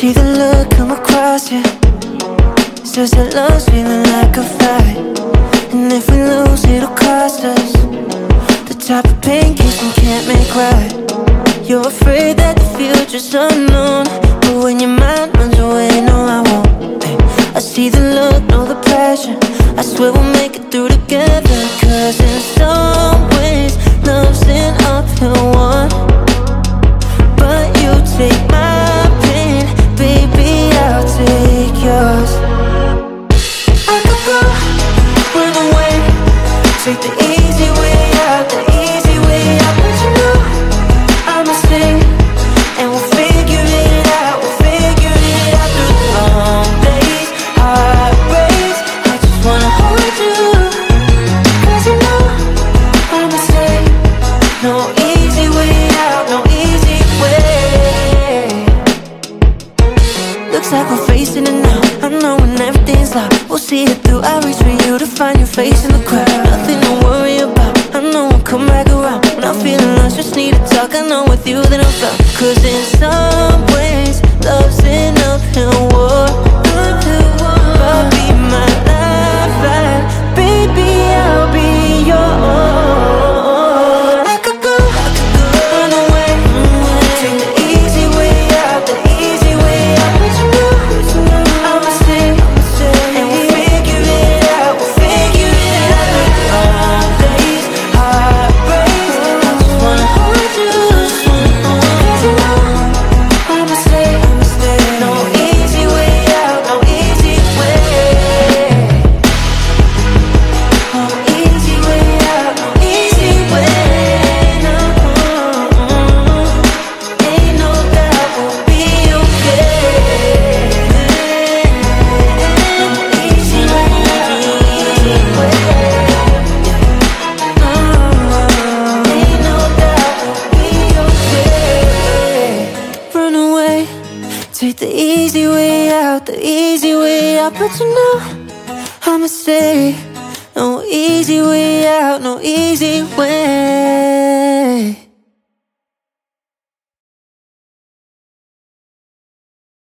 see the look come across you. Says that love's feeling like a fight, and if we lose it'll cost us. The type of pain kissing can't make right. You're afraid that the future's unknown, but when your mind runs away, no I won't. Hey, I see the look, know the passion. I swear we'll make it through together. Cause in some ways love's an uphill one, but you take my pain, baby, I'll take yours. I could go, run away, take the easy way out, the easy way out. But you know I'ma stay, and we'll figure it out, we'll figure it out through the long days, heartbreaks. I just wanna hold you, cause you know I'ma stay. No easy way out, no easy way. Looks like we're facing it now. I know when everything's loud, we'll see it through. I reach for you to find your face in the crowd. Nothing to worry about, I know I'll come back around. When I'm feeling lost, just need to talk. I know with you that I'm found. Cause in some ways love's an uphill war, but be my lifeline, baby, I'll be yours. I could go, run away, take the easy way out, the easy way out. But you know I'ma stay, and we'll figure it out, we'll figure it out. Long days, heartbreaks. I just wanna hold you, cause you know I'ma stay. No easy way out, no easy way. No easy way out, no easy way. No, ain't no doubt we'll be okay. No easy way out, no easy way. Ain't no doubt we'll be okay. Run away, take the easy way out, the easy way out. But you know I'ma stay. No easy way out, no easy way.